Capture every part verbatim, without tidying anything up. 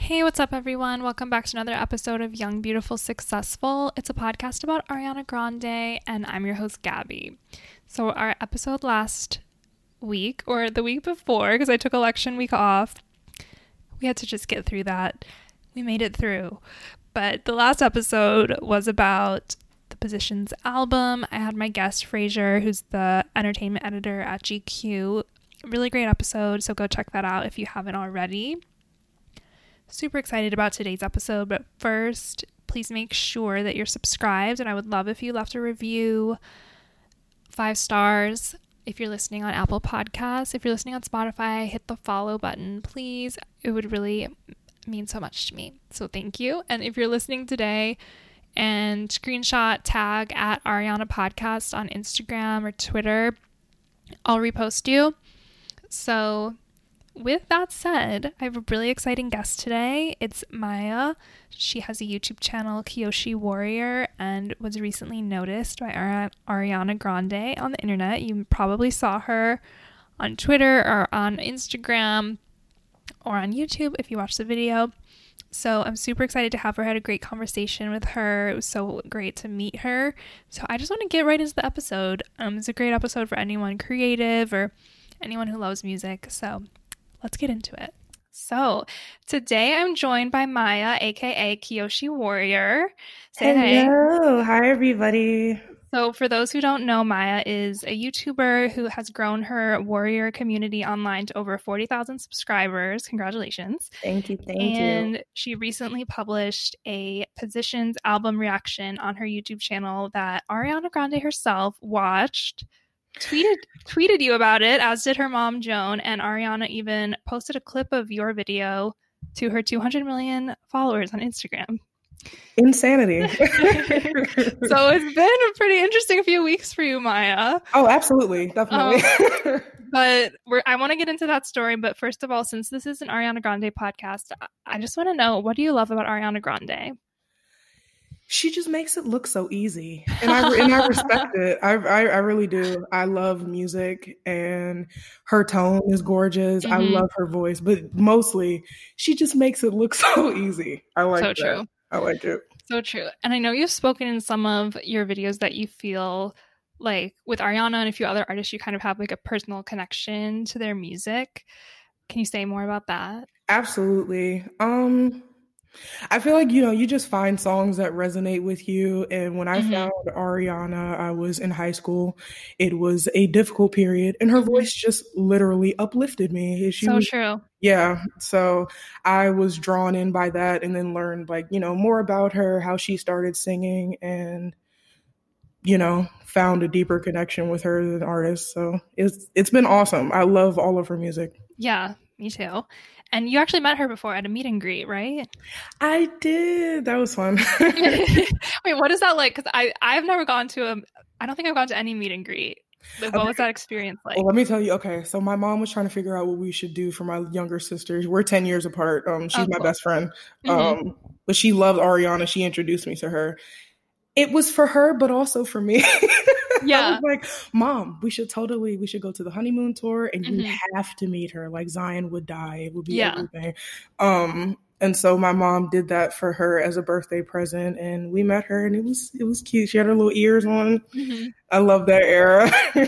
Hey, what's up, everyone? Welcome back to another episode of Young, Beautiful, Successful. It's a podcast about Ariana Grande, and I'm your host, Gabby. So our episode last week, or the week before, because I took election week off, we had to just get through that. We made it through. But the last episode was about the Positions album. I had my guest, Fraser, who's the entertainment editor at G Q. Really great episode, so go check that out if you haven't already. Super excited about today's episode, but first, please make sure that you're subscribed, and I would love if you left a review, five stars. If you're listening on Apple Podcasts, if you're listening on Spotify, hit the follow button, please. It would really mean so much to me, so thank you. And if you're listening today, and screenshot tag at Ariana Podcast on Instagram or Twitter, I'll repost you. So with that said, I have a really exciting guest today. It's Maya. She has a YouTube channel, Kyoshi Warrior, and was recently noticed by Ari- Ariana Grande on the internet. You probably saw her on Twitter or on Instagram or on YouTube if you watched the video. So I'm super excited to have her. I had a great conversation with her. It was so great to meet her. So I just want to get right into the episode. Um, it's a great episode for anyone creative or anyone who loves music. So let's get into it. So today I'm joined by Maya, aka Kyoshi Warrior. Say Hello. Hi. Hi, everybody. So for those who don't know, Maya is a YouTuber who has grown her warrior community online to over forty thousand subscribers. Congratulations. Thank you. Thank and you. And she recently published a Positions album reaction on her YouTube channel that Ariana Grande herself watched. tweeted tweeted you about it, as did her mom Joan, and Ariana even posted a clip of your video to her two hundred million followers on Instagram. Insanity. So it's been a pretty interesting few weeks for you, Maya. Oh, absolutely. Definitely. Um, but we're, I want to get into that story. But first of all, since this is an Ariana Grande podcast, I just want to know, what do you love about Ariana Grande? She just makes it look so easy, and I and I respect it. I, I I really do. I love music, and her tone is gorgeous. Mm-hmm. I love her voice, but mostly she just makes it look so easy. I like so that. True. I like it. So true. And I know you've spoken in some of your videos that you feel like with Ariana and a few other artists, you kind of have like a personal connection to their music. Can you say more about that? Absolutely. Um. I feel like, you know, you just find songs that resonate with you. And when I mm-hmm. found Ariana, I was in high school. It was a difficult period, and her mm-hmm. voice just literally uplifted me. She so was, true. Yeah. So I was drawn in by that, and then learned, like, you know, more about her, how she started singing, and, you know, found a deeper connection with her as an artist. So it's it's been awesome. I love all of her music. Yeah, me too. And you actually met her before at a meet and greet, right? I did. That was fun. Wait, what is that like? Because I I've never gone to a. I don't think I've gone to any meet and greet. Like, what okay. was that experience like? Well, let me tell you. Okay, so my mom was trying to figure out what we should do for my younger sisters. We're ten years apart. Um, she's oh, my cool. best friend. Mm-hmm. Um, but she loved Ariana. She introduced me to her. It was for her, but also for me. Yeah. I was like, Mom, we should totally, we should go to the honeymoon tour, and you mm-hmm. have to meet her. Like, Zion would die. It would be yeah. everything. Um, and so my mom did that for her as a birthday present, and we met her, and it was, it was cute. She had her little ears on. Mm-hmm. I love that era.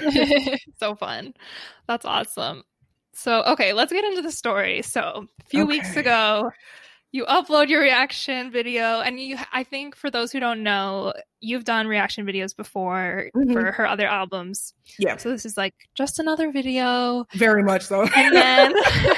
So fun. That's awesome. So, okay, let's get into the story. So a few okay. weeks ago, you upload your reaction video, and you, I think for those who don't know, you've done reaction videos before mm-hmm. for her other albums. Yeah. So this is like just another video. Very much so. And then,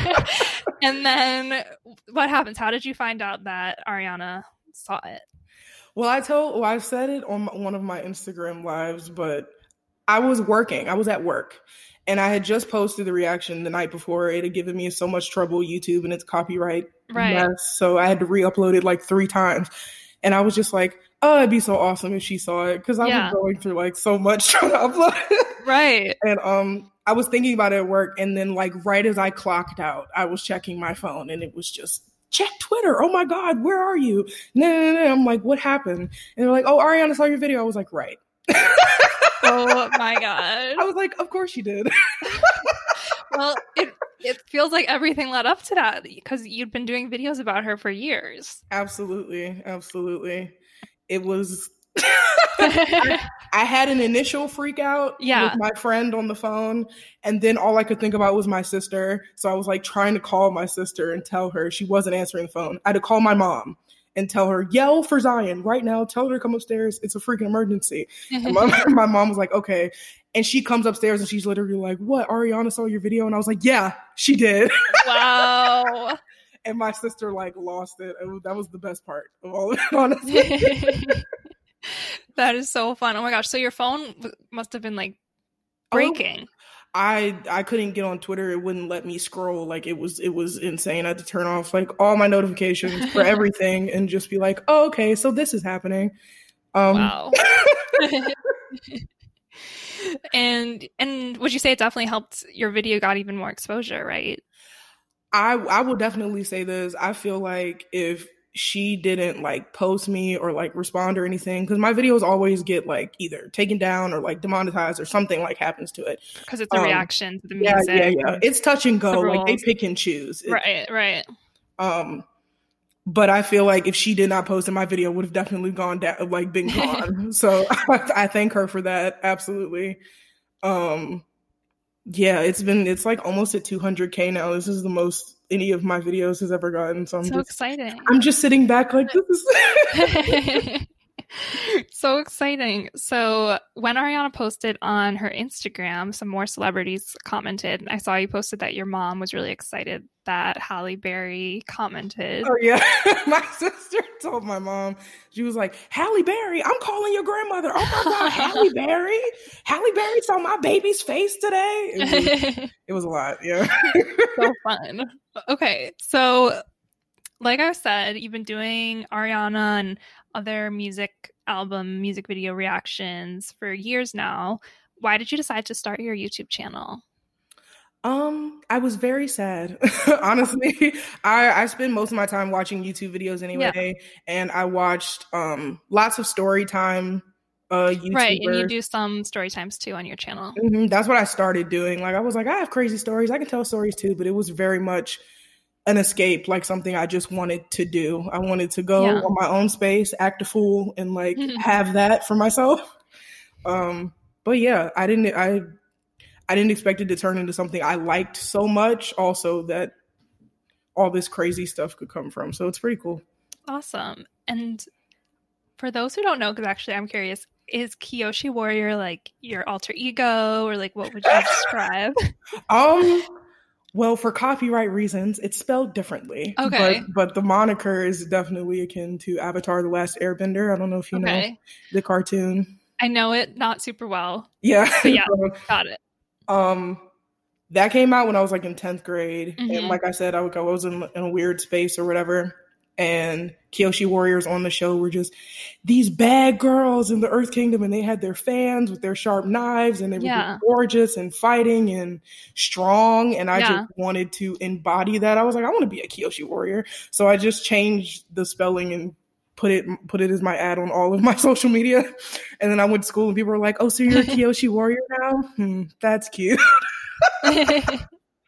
and then what happens? How did you find out that Ariana saw it? Well, I told, well, I said it on one of my Instagram lives, but I was working. I was at work. And I had just posted the reaction the night before. It had given me so much trouble, YouTube and its copyright right. mess. So I had to re-upload it like three times. And I was just like, oh, it'd be so awesome if she saw it. Because I yeah. was going through like so much trying to upload it. Right. And um, I was thinking about it at work. And then like right as I clocked out, I was checking my phone, and it was just, check Twitter. Oh my God, where are you? No, no, no. I'm like, what happened? And they're like, oh, Ariana saw your video. I was like, right. Oh my God. I was like, of course you did. Well, it it feels like everything led up to that because you'd been doing videos about her for years. Absolutely. Absolutely. It was... I, I had an initial freak out yeah. with my friend on the phone, and then all I could think about was my sister. So I was like trying to call my sister and tell her. She wasn't answering the phone. I had to call my mom and tell her, yell for Zion right now. Tell her to come upstairs. It's a freaking emergency. And my, my mom was like, okay. And she comes upstairs and she's literally like, what? Ariana saw your video? And I was like, yeah, she did. Wow. And my sister like lost it. it was, that was the best part of all of it, honestly. That is so fun. Oh my gosh. So your phone must have been like breaking. Oh, I I couldn't get on Twitter. It wouldn't let me scroll. Like it was it was insane. I had to turn off like all my notifications for everything and just be like, oh, okay, so this is happening. Um, wow. and and would you say it definitely helped your video got even more exposure, right? I I will definitely say this. I feel like if she didn't like post me or like respond or anything, because my videos always get like either taken down or like demonetized or something like happens to it because it's a um, reaction to the yeah, music. Yeah, yeah, it's touch and go. Like they pick and choose. It, right, right. Um, but I feel like if she did not post it, my video would have definitely gone down, like been gone. So I, I thank her for that. Absolutely. Um, yeah, it's been it's like almost at two hundred K now. This is the most any of my videos has ever gotten. So I'm so just exciting. I'm just sitting back like this is so exciting. So when Ariana posted on her Instagram, some more celebrities commented. I saw you posted that your mom was really excited that Halle Berry commented. Oh yeah. My sister told my mom, she was like, Halle Berry, I'm calling your grandmother. Oh my God, Halle Berry? Halle Berry saw my baby's face today. It was, it was a lot, yeah. So fun. Okay, so like I said, you've been doing Ariana and other music album, music video reactions for years now. Why did you decide to start your YouTube channel? Um, I was very sad. Honestly, I, I spend most of my time watching YouTube videos anyway, yeah. And I watched um lots of story time. Uh, YouTuber. Right, and you do some story times too on your channel. Mm-hmm. That's what I started doing. Like I was like, I have crazy stories. I can tell stories too, but it was very much an escape, like something I just wanted to do. I wanted to go yeah. on my own space, act a fool, and like have that for myself. Um, but yeah, I didn't. I. I didn't expect it to turn into something I liked so much also that all this crazy stuff could come from. So it's pretty cool. Awesome. And for those who don't know, because actually I'm curious, is Kyoshi Warrior like your alter ego or like what would you describe? um, well, for copyright reasons, it's spelled differently. Okay. But, but the moniker is definitely akin to Avatar: The Last Airbender. I don't know if you okay. know the cartoon. I know it not super well. Yeah. But yeah, got it. Um, that came out when I was like in tenth grade. Mm-hmm. And like I said, I, would, I was in, in a weird space or whatever. And Kyoshi Warriors on the show were just these bad girls in the Earth Kingdom. And they had their fans with their sharp knives. And they were yeah. gorgeous and fighting and strong. And I yeah. just wanted to embody that. I was like, I want to be a Kyoshi Warrior. So I just changed the spelling and put it put it as my ad on all of my social media. And then I went to school and people were like, oh, so you're a Kyoshi Warrior now? Hmm, that's cute. Oh, so,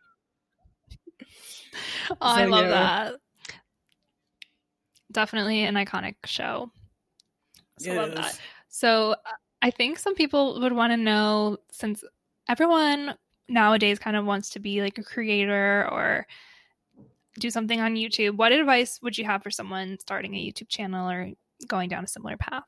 I love yeah. that. Definitely an iconic show. So yes. love that. So I think some people would want to know, since everyone nowadays kind of wants to be like a creator or do something on YouTube, what advice would you have for someone starting a YouTube channel or going down a similar path?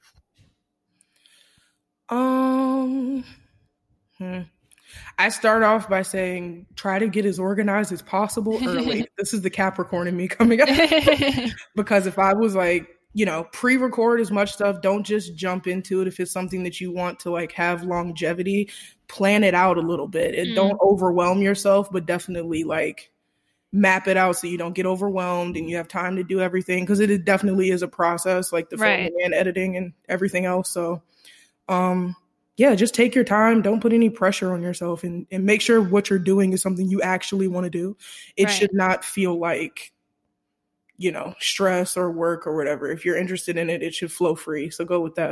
Um, hmm. I start off by saying, try to get as organized as possible early. This is the Capricorn in me coming up. Because if I was like, you know, pre-record as much stuff, don't just jump into it. If it's something that you want to like have longevity, plan it out a little bit and mm. don't overwhelm yourself, but definitely like map it out so you don't get overwhelmed and you have time to do everything, because it definitely is a process, like the filming right. and editing and everything else. So um yeah, just take your time. Don't put any pressure on yourself, and, and make sure what you're doing is something you actually want to do. It right. should not feel like, you know, stress or work or whatever. If you're interested in it, it should flow free. So go with that.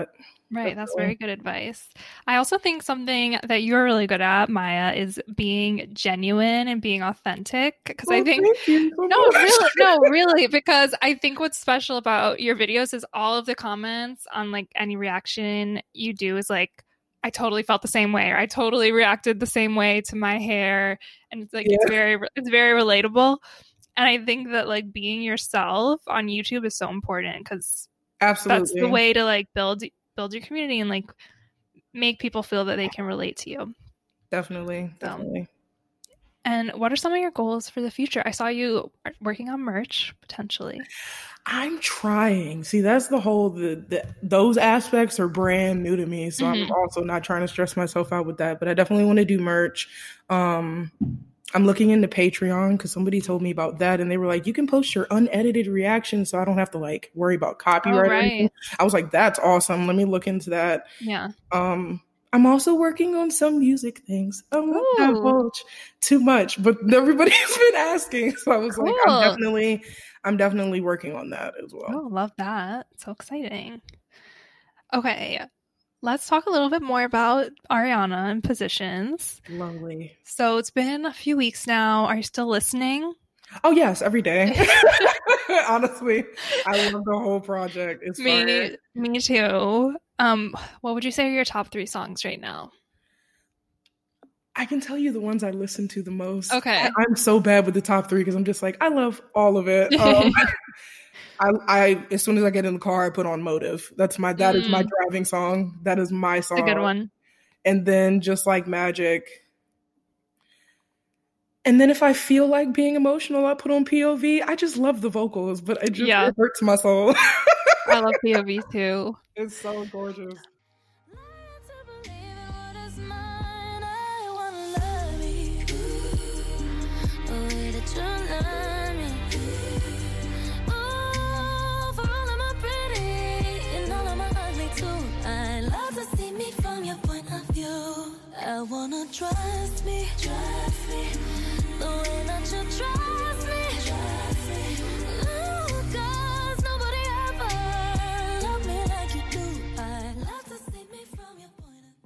Right. That's very good advice. I also think something that you're really good at, Maya, is being genuine and being authentic. Because oh, I think, so no, much. really, no, really, because I think what's special about your videos is all of the comments on like any reaction you do is like, I totally felt the same way, or I totally reacted the same way to my hair. And it's like, yeah. it's very, it's very relatable. And I think that like being yourself on YouTube is so important because absolutely that's the way to like build build your community and like make people feel that they can relate to you. Definitely. So, definitely. And what are some of your goals for the future? I saw you working on merch potentially. I'm trying. See, that's the whole, the, the those aspects are brand new to me. So mm-hmm. I'm also not trying to stress myself out with that, but I definitely want to do merch. Um, I'm looking into Patreon because somebody told me about that and they were like, you can post your unedited reactions so I don't have to like worry about copyright. Oh, right. I was like, that's awesome. Let me look into that. Yeah. Um, I'm also working on some music things. I won't divulge too much, but everybody's been asking. So I was cool. like, I'm definitely, I'm definitely working on that as well. Oh, love that. So exciting. Okay. Let's talk a little bit more about Ariana and Positions. Lovely. So it's been a few weeks now. Are you still listening? Oh, yes, every day. Honestly, I love the whole project. It's me, fire. Me too. Um, what would you say are your top three songs right now? I can tell you the ones I listen to the most. Okay. I, I'm so bad with the top three because I'm just like, I love all of it. Um, I, I as soon as I get in the car, I put on Motive. That's my that mm. is my driving song. That is my song. It's a good one. And then Just Like Magic. And then if I feel like being emotional, I put on P O V. I just love the vocals, but it just yeah. it hurts my soul. I love P O V too. It's so gorgeous. I wanna trust me, trust me, the way that you trust me, trust me. Ooh, 'cause nobody ever loved me like you do. I love to see me from your point of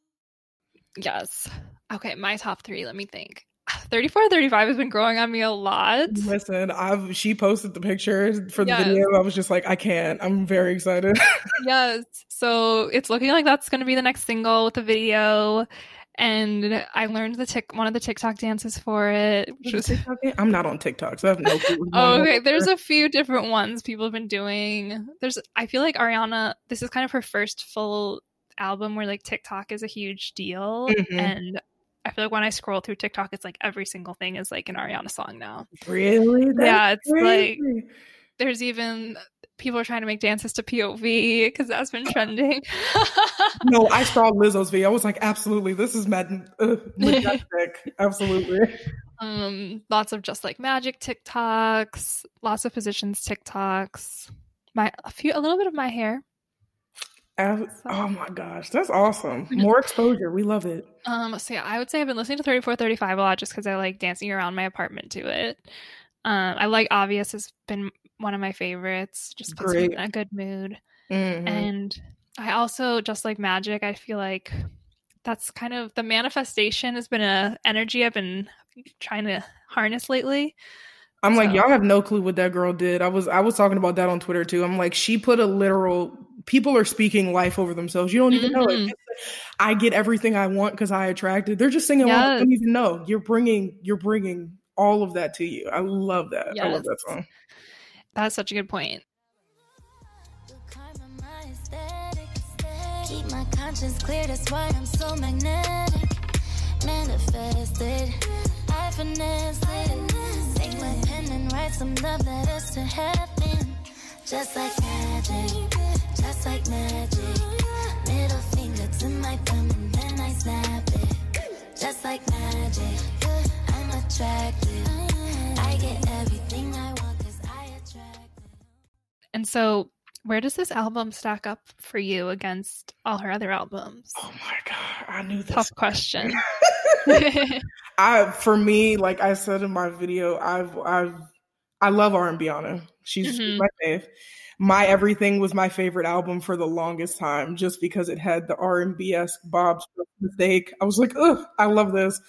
view. Yes. Okay, my top three, let me think. thirty-four thirty-five has been growing on me a lot. Listen, I've she posted the picture for the yes. video. I was just like, I can't. I'm very excited. Yes. So it's looking like that's going to be the next single with the video. And I learned the tick one of the TikTok dances for it. Which was, I'm not on TikTok, so I have no clue. Oh, okay. There's a few different ones people have been doing. There's, I feel like Ariana, this is kind of her first full album where like TikTok is a huge deal. Mm-hmm. And I feel like when I scroll through TikTok, it's like every single thing is like an Ariana song now. Really? That's yeah, it's crazy. like there's even people are trying to make dances to P O V because that's been trending. No, I saw Lizzo's video. I was like, absolutely, this is mad- uh, majestic. Absolutely. Um, lots of Just Like Magic TikToks, lots of Positions TikToks. My a few, a little bit of my hair. As, oh my gosh, that's awesome. More exposure. We love it. Um, so yeah, I would say I've been listening to thirty-four thirty-five a lot just because I like dancing around my apartment to it. Um, I like Obvious has been one of my favorites. Just puts me in a good mood. Mm-hmm. And I also Just Like Magic. I feel like that's kind of the manifestation has been a energy I've been trying to harness lately. I'm so. like, y'all have no clue what that girl did. I was I was talking about that on Twitter too. I'm like, she put a literal, people are speaking life over themselves. You don't even mm-hmm. know it. I get everything I want because I attracted. They're just singing. Yes. I don't even know. You're bringing, you're bringing all of that to you. I love that. Yes. I love that song. That's such a good point. Keep my conscience clear. That's why I'm so magnetic. Manifested. I finessed it. Take my pen and write some love letters to heaven. Just like magic, just like magic. Middle finger to my thumb and then I snap it. Just like magic, I'm attracted. I get everything I want because I attract it. And so, where does this album stack up for you against all her other albums? Oh my God, I knew this. Tough question. I, for me, like I said in my video, I've, I've, I love R and Beyonce. She's, mm-hmm. she's my fave. My Everything was my favorite album for the longest time, just because it had the R and B-esque Bob's Mistake. I was like, ugh, I love this.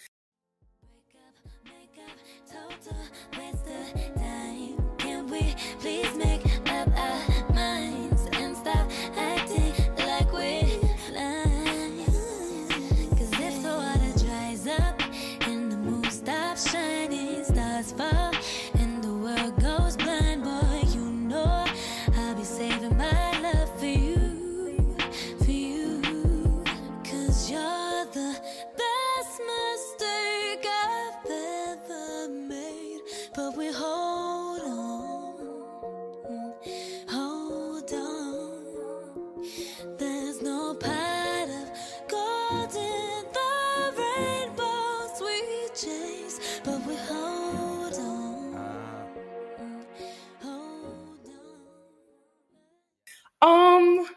Um,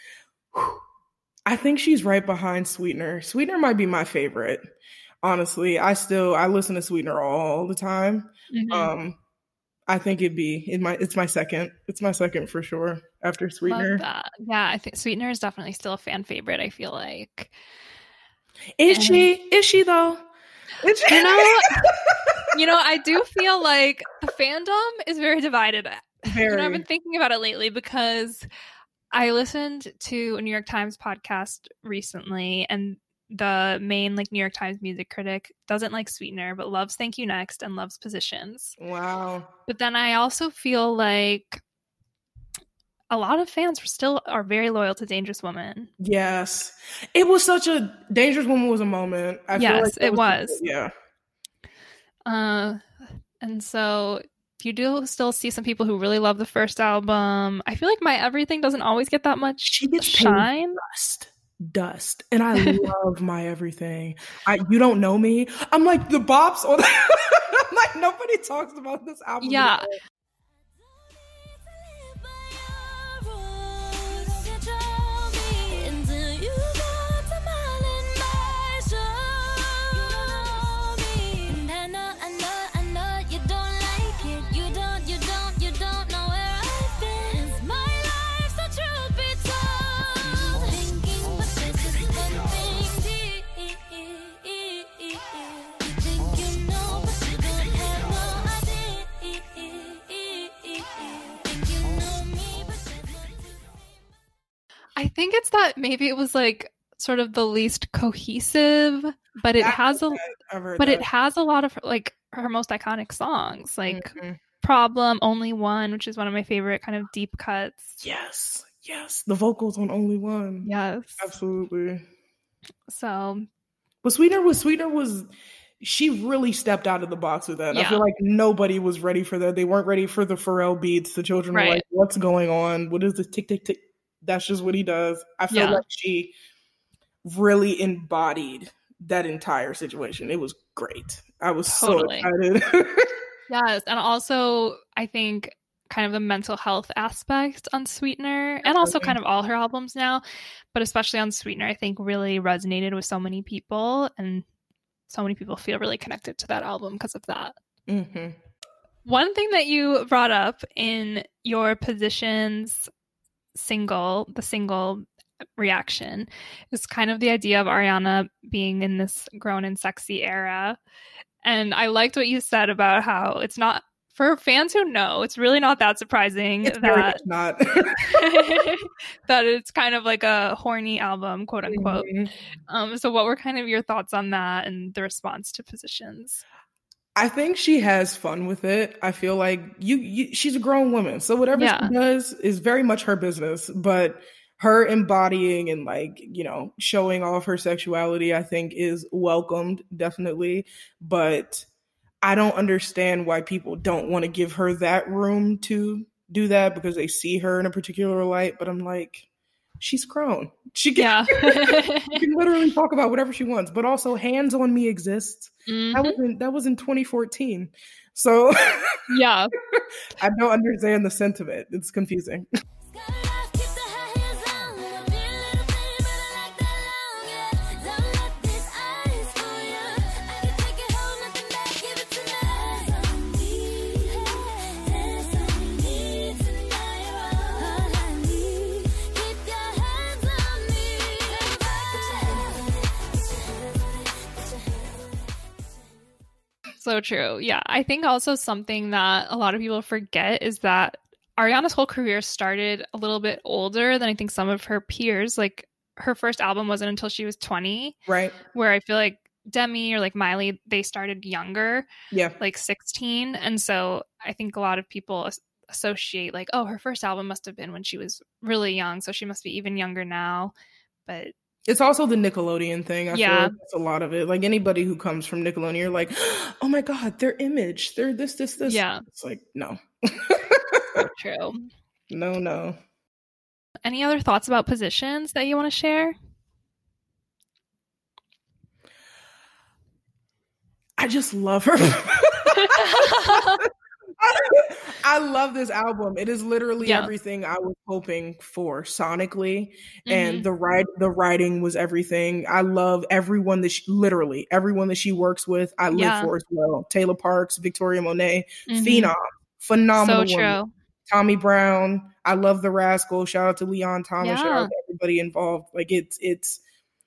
I think she's right behind Sweetener. Sweetener might be my favorite. Honestly, I still I listen to Sweetener all the time. Mm-hmm. Um, I think it'd be in my it's my second. It's my second for sure after Sweetener. Love that. Yeah, I think Sweetener is definitely still a fan favorite. I feel like. Is and, she? Is she though? Is she? You know, you know, I do feel like the fandom is very divided. Very. You know, I've been thinking about it lately because I listened to a New York Times podcast recently, and the main like New York Times music critic doesn't like Sweetener, but loves Thank You Next and loves Positions. Wow. But then I also feel like a lot of fans still are very loyal to Dangerous Woman. Yes. It was such a Dangerous Woman was a moment. I yes, feel like it was. was. Yeah. Uh, and so you do still see some people who really love the first album. I feel like My Everything doesn't always get that much she gets shine. Dust, dust, and I love My Everything. I you don't know me. I'm like the bops on. I'm like nobody talks about this album. Yeah. Anymore. I think it's that maybe it was like sort of the least cohesive, but it that has a but that. it has a lot of like her most iconic songs, like mm-hmm. Problem, Only One, which is one of my favorite kind of deep cuts. Yes, yes, the vocals on Only One. Yes, absolutely. So, but Sweetener was Sweetener was she really stepped out of the box with that. Yeah. I feel like nobody was ready for that. They weren't ready for the Pharrell beats. The children right. were like, "What's going on? What is this tick tick tick?" That's just what he does. I feel yeah. like she really embodied that entire situation. It was great. I was totally. so excited. Yes. And also, I think kind of the mental health aspect on Sweetener, and also kind of all her albums now, but especially on Sweetener, I think really resonated with so many people. And so many people feel really connected to that album because of that. Mm-hmm. One thing that you brought up in your Positions single, the single reaction, is kind of the idea of Ariana being in this grown and sexy era. And I liked what you said about how it's not, for fans who know, it's really not that surprising it's that not that it's kind of like a horny album, quote unquote. Mm-hmm. Um, so what were kind of your thoughts on that and the response to Positions? I think she has fun with it. I feel like you, you she's a grown woman. So whatever yeah. she does is very much her business. But her embodying and like, you know, showing off her sexuality, I think is welcomed, definitely. But I don't understand why people don't want to give her that room to do that because they see her in a particular light. But I'm like, she's grown. She can, yeah. she can literally talk about whatever she wants. But also, Hands on Me exists. Mm-hmm. That was in, that was in twenty fourteen. So yeah, I don't understand the sentiment. It's confusing. So true. Yeah. I think also something that a lot of people forget is that Ariana's whole career started a little bit older than I think some of her peers. Like her first album wasn't until she was twenty. Right. Where I feel like Demi or like Miley, they started younger. Yeah. Like sixteen. And so I think a lot of people associate like, oh, her first album must have been when she was really young. So she must be even younger now. But it's also the Nickelodeon thing. I yeah. feel like that's a lot of it. Like anybody who comes from Nickelodeon, you're like, oh my God, their image, they're this, this, this. Yeah. It's like, no. So true. No, no. Any other thoughts about Positions that you want to share? I just love her. I love this album. It is literally yeah. everything I was hoping for sonically, mm-hmm. and the write the writing was everything. I love everyone that she, literally everyone that she works with. I live yeah. for as well. Taylor Parks, Victoria Monet, mm-hmm. phenom, phenomenal. So woman. True. Tommy Brown. I love the Rascal. Shout out to Leon Thomas. Yeah. Shout out to everybody involved. Like it's it's.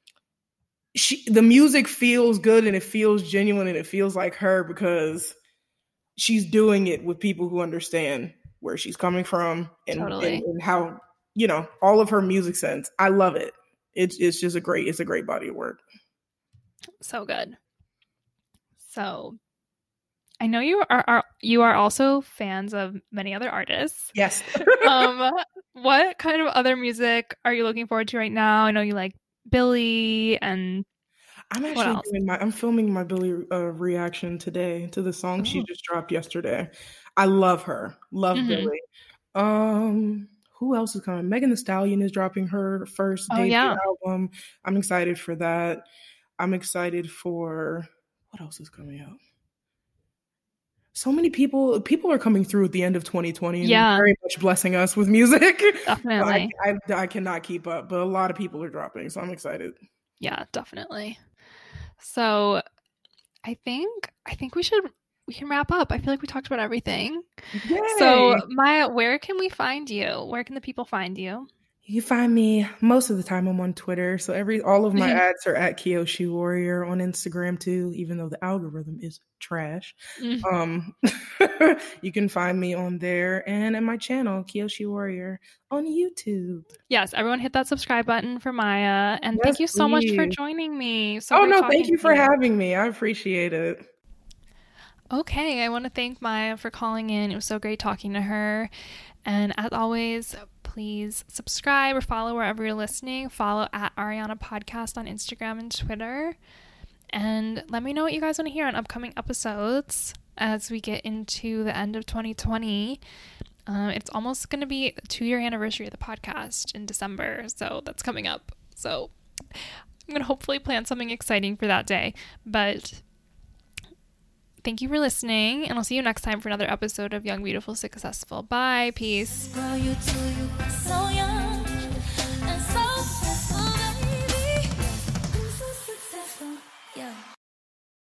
She, the music feels good and it feels genuine and it feels like her because she's doing it with people who understand where she's coming from and, totally. and, and how, you know, all of her music sense. I love it. It's it's just a great, it's a great body of work. So good. So I know you are, are you are also fans of many other artists. Yes. um, what kind of other music are you looking forward to right now? I know you like Billie, and I'm actually doing my I'm filming my Billie uh, reaction today to the song oh. she just dropped yesterday. I love her. Love mm-hmm. Billie. Um who else is coming? Megan Thee Stallion is dropping her first oh, debut yeah. album. I'm excited for that. I'm excited for what else is coming out? So many people people are coming through at the end of twenty twenty and yeah. very much blessing us with music. Definitely. I, I, I cannot keep up, but a lot of people are dropping, so I'm excited. Yeah, definitely. So I think I think we should we can wrap up. I feel like we talked about everything. Yay. So Maya, where can we find you? Where can the people find you? You find me most of the time. I'm on Twitter, so every all of my ads are at Kyoshi Warrior on Instagram too. Even though the algorithm is trash, mm-hmm. um, you can find me on there and at my channel Kyoshi Warrior on YouTube. Yes, everyone hit that subscribe button for Maya, and yes, thank you so please. much for joining me. So oh no, thank you for you. having me. I appreciate it. Okay, I want to thank Maya for calling in. It was so great talking to her, and as always, please subscribe or follow wherever you're listening. Follow at Ariana Podcast on Instagram and Twitter. And let me know what you guys want to hear on upcoming episodes as we get into the end of twenty twenty. Um, it's almost going to be a two-year anniversary of the podcast in December, so that's coming up. So I'm going to hopefully plan something exciting for that day. But thank you for listening, and I'll see you next time for another episode of Young, Beautiful, Successful. Bye. Peace. Girl, you too, you so young and so